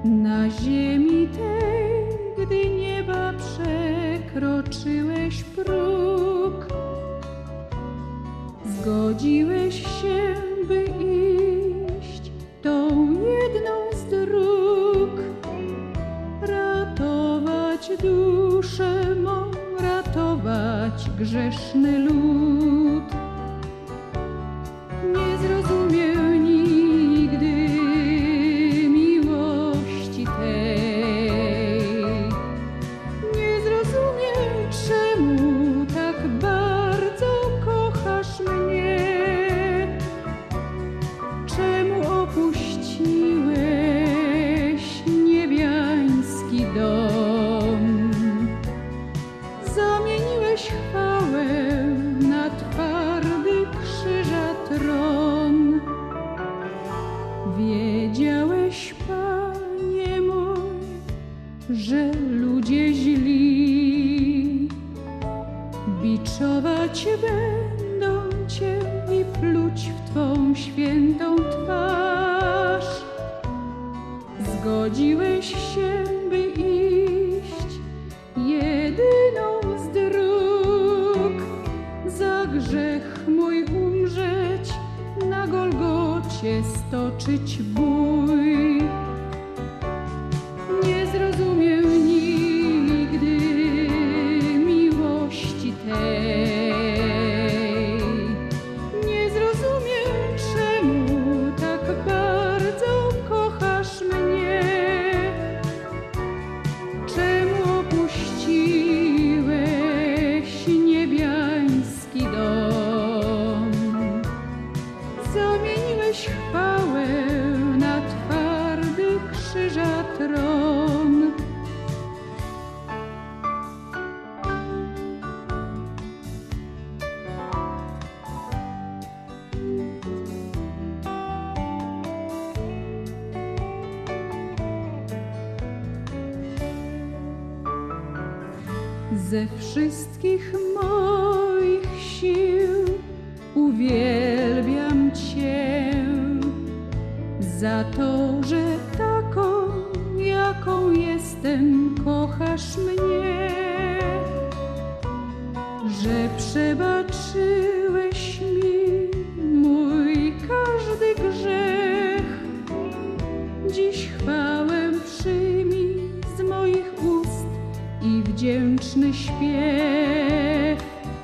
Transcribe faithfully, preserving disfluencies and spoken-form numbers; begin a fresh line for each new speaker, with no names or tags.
Na ziemi tej, gdy nieba przekroczyłeś próg, zgodziłeś się, by iść tą jedną z dróg, ratować duszę mą, ratować grzeszny lud. Nie zrozumiał nigdy miłości tej, nie zrozumiał, czemu tak bardzo kochasz mnie, czemu opuściłeś niebiański dom, zamieniłeś chwałę na twardy krzyża tron. Wiedziałeś, Panie mój, że ludzie źli biczować będą Cię i pluć w Twą świętą twarz. Zgodziłeś się, by iść jedyną z dróg, za grzech mój umrzeć, na Golgocie stoczyć bój. Nie zrozumiał nigdy miłości tej, nie zrozumiał, czemu tak bardzo kochasz mnie, czemu opuściłeś niebiański dom, zamieniłeś chwałę na twardy krzyża tron. Ze wszystkich moich sił uwielbiam Cię za to, że taką, jaką jestem, kochasz mnie, że przebaczyłeś mi mój każdy grzech. Dziś chwałę przyjmij z moich ust i wdzięczny śpiew.